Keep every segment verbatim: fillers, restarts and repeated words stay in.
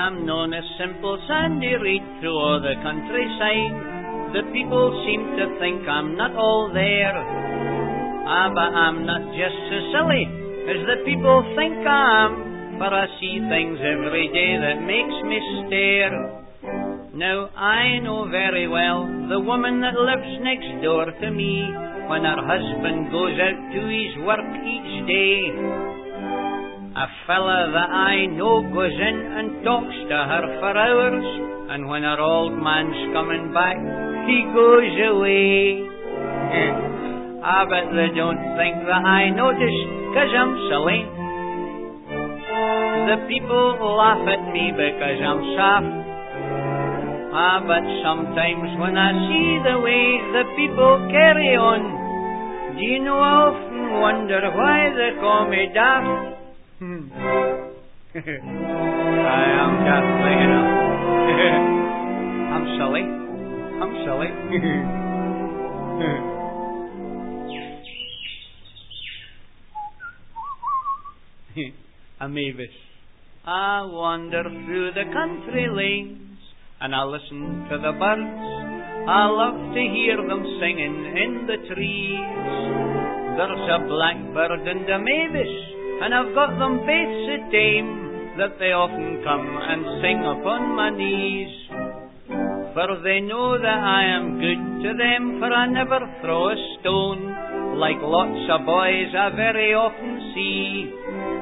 I'm known as Simple Sandy Reid through all the countryside. The people seem to think I'm not all there. Ah, but I'm not just so silly as the people think I am, for I see things every day that makes me stare. Now I know very well the woman that lives next door to me, when her husband goes out to his work each day. A fella that I know goes in and talks to her for hours, and when her old man's coming back, he goes away. Ah, but they don't think that I noticed, 'cause I'm silly. The people laugh at me because I'm soft. Ah, but sometimes when I see the way the people carry on, do you know, I often wonder why they call me daft. Hmm. I am daft, enough. I'm silly. I'm silly. I'm Mavis. I wander through the country lanes, and I listen to the birds. I love to hear them singing in the trees. There's a blackbird and a mavis, and I've got them both so tame that they often come and sing upon my knees. For they know that I am good to them, for I never throw a stone, like lots of boys I very often see.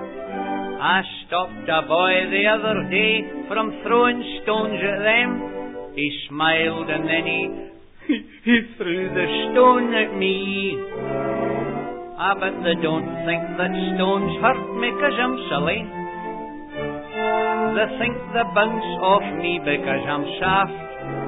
I stopped a boy the other day from throwing stones at them. He smiled and then he, he threw the stone at me. Ah, but they don't think that stones hurt me 'cause I'm silly. They think they bounce off me because I'm soft.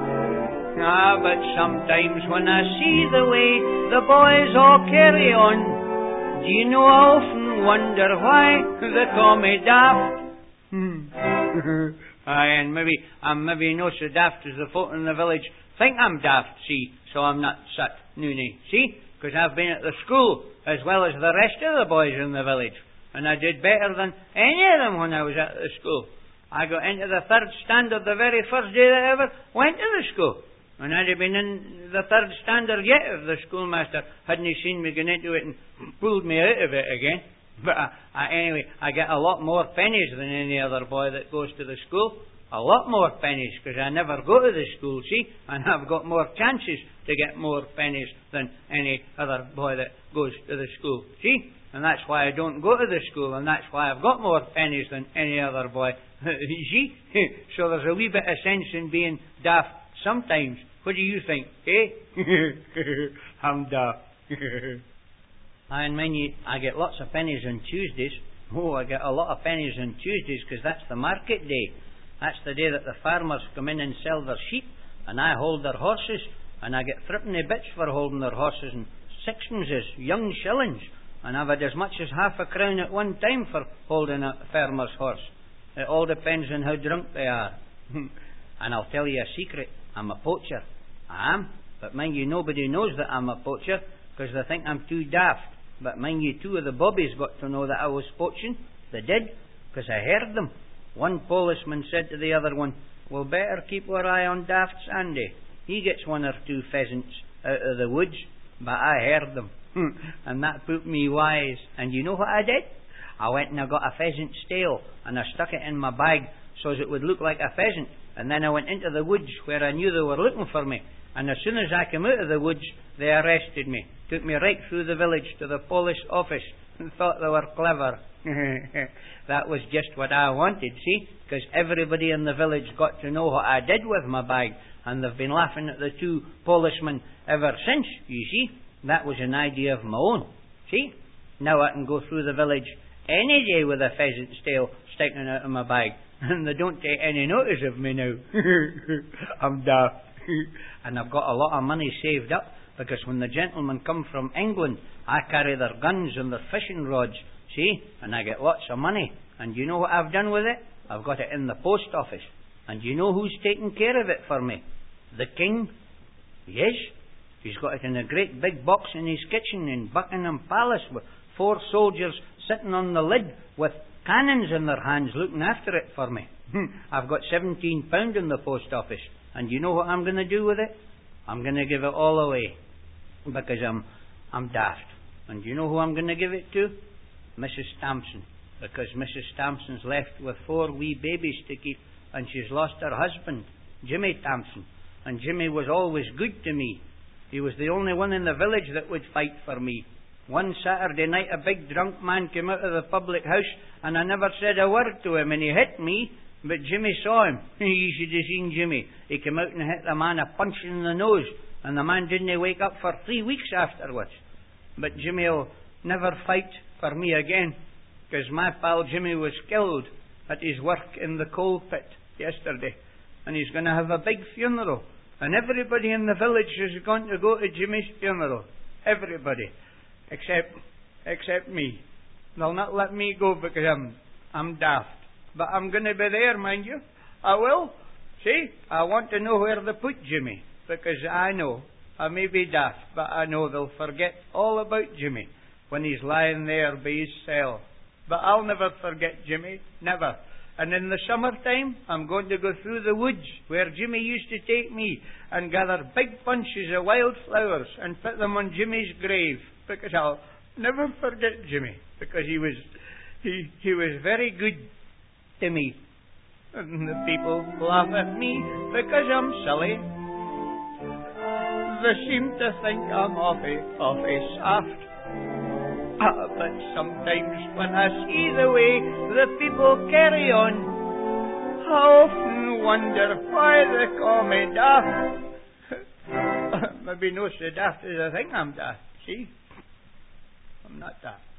Ah, but sometimes when I see the way the boys all carry on, do you know, I often wonder why they call me daft. Hmm. Aye, and maybe I'm maybe no so daft as the folk in the village think I'm daft, see, so I'm not such noony, see, because I've been at the school as well as the rest of the boys in the village, and I did better than any of them when I was at the school. I got into the third standard the very first day that I ever went to the school. And I'd have been in the third standard yet if the schoolmaster hadn't seen me going into it and pulled me out of it again. But uh, uh, anyway, I get a lot more pennies than any other boy that goes to the school. A lot more pennies, because I never go to the school, see? And I've got more chances to get more pennies than any other boy that goes to the school, see? And that's why I don't go to the school, and that's why I've got more pennies than any other boy, see? So there's a wee bit of sense in being daft sometimes. What do you think, eh? I'm daft. I mind you, I get lots of pennies on Tuesdays. Oh, I get a lot of pennies on Tuesdays because that's the market day. That's the day that the farmers come in and sell their sheep, and I hold their horses, and I get threepenny bits for holding their horses, and sixpences, young shillings, and I've had as much as half a crown at one time for holding a farmer's horse. It all depends on how drunk they are. And I'll tell you a secret. I'm a poacher. I am. But mind you, nobody knows that I'm a poacher because they think I'm too daft. But mind you, two of the bobbies got to know that I was poaching. They did, because I heard them. One policeman said to the other one, "We'll better keep our eye on Daft Sandy. He gets one or two pheasants out of the woods." But I heard them. And that put me wise. And you know what I did? I went and I got a pheasant's tail and I stuck it in my bag so as it would look like a pheasant. And then I went into the woods where I knew they were looking for me. And as soon as I came out of the woods, they arrested me. Took me right through the village to the police office and thought they were clever. That was just what I wanted, see? Because everybody in the village got to know what I did with my bag. And they've been laughing at the two policemen ever since, you see? That was an idea of my own, see? Now I can go through the village any day with a pheasant's tail sticking out of my bag. And they don't take any notice of me now. I'm daft. And I've got a lot of money saved up, because when the gentlemen come from England, I carry their guns and their fishing rods, see? And I get lots of money. And you know what I've done with it? I've got it in the post office. And you know who's taking care of it for me? The King. Yes. He's got it in a great big box in his kitchen in Buckingham Palace with four soldiers sitting on the lid with cannons in their hands looking after it for me. I've got seventeen pound in the post office, and you know what I'm going to do with it? I'm going to give it all away, because I'm, I'm daft. And you know who I'm going to give it to? Missus Stamson, because Missus Stamson's left with four wee babies to keep, and she's lost her husband, Jimmy Thompson. And Jimmy was always good to me. He was the only one in the village that would fight for me. One Saturday night, a big drunk man came out of the public house, and I never said a word to him, and he hit me, but Jimmy saw him. You should have seen Jimmy. He came out and hit the man a punch in the nose, and the man didn't wake up for three weeks afterwards. But Jimmy will never fight for me again, because my pal Jimmy was killed at his work in the coal pit yesterday, and he's going to have a big funeral, and everybody in the village is going to go to Jimmy's funeral. Everybody. Except, except me. They'll not let me go because I'm, I'm daft. But I'm going to be there, mind you. I will. See, I want to know where they put Jimmy, because I know I may be daft, but I know they'll forget all about Jimmy when he's lying there by his cell. But I'll never forget Jimmy, never. And in the summertime, I'm going to go through the woods where Jimmy used to take me and gather big bunches of wild flowers and put them on Jimmy's grave, because I'll never forget Jimmy, because he was he he was very good to me. And the people laugh at me because I'm silly. They seem to think I'm awfully, awfully soft. Ah, but sometimes when I see the way the people carry on, I often wonder why they call me daft. Maybe no so daft as I think I'm daft, see? I'm not daft.